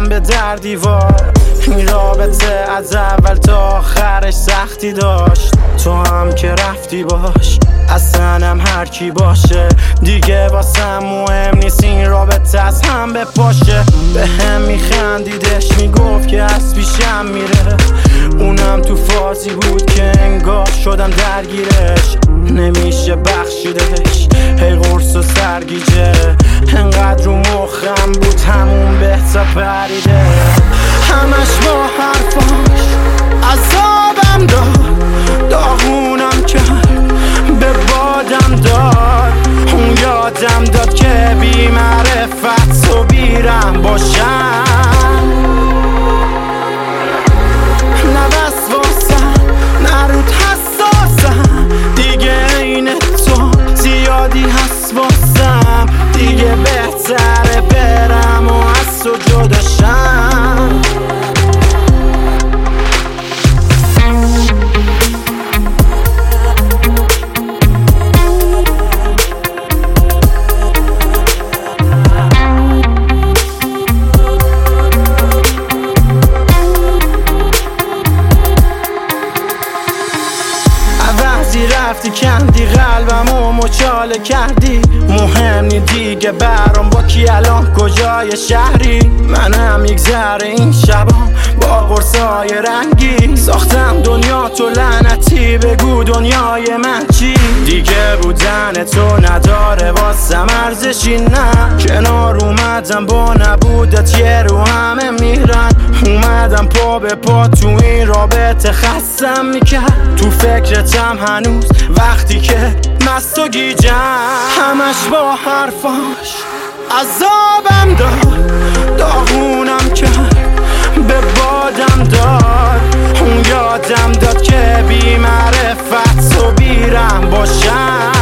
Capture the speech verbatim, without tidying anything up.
زدم به در دیوار. این رابطه از اول تا آخرش سختی داشت. تو هم که رفتی باش، اصلا هم هر کی باشه دیگه واسم مهم نیست این رابطه از هم بپاشه. به هم میخندیدش میگفت که از پیشم میره، اونم تو فازی بود که انگار شدم درگیرش. نمیشه بخشیدش، هی قرص و سرگیجه انقدر رو مخم بود همون بهتا پریده. همش با حرفاش عذابم داد، داغونم کرد به بادم داد. اون یادم داد که بی معرفت و بیرم باشم. نه بس واسم نه رود حساسم، دیگه این تو زیادی هست واسم. دیگه بهتره برم و از تو جداشم. رفتی کندی قلبم و مچاله کردی. مهم نی دیگه برام با کی الان کجای شهری. منم یک ذره این شبا با قرصای رنگی ساختم دنیا تو لعنتی. بگو دنیای من چی؟ دیگه بودن تو نداره واسم ارزشی. نه کنار اومدم با نبودت یه رو همه میرن. اومدم پا به پا تو این رابطه خستم میکرد. تو فکرتم هنوز وقتی که مست و گیجم. همش با حرفاش عذابم داد، داغونم کرد به بادم داد. اون یادم داد که بی معرفت و بیرم باشم.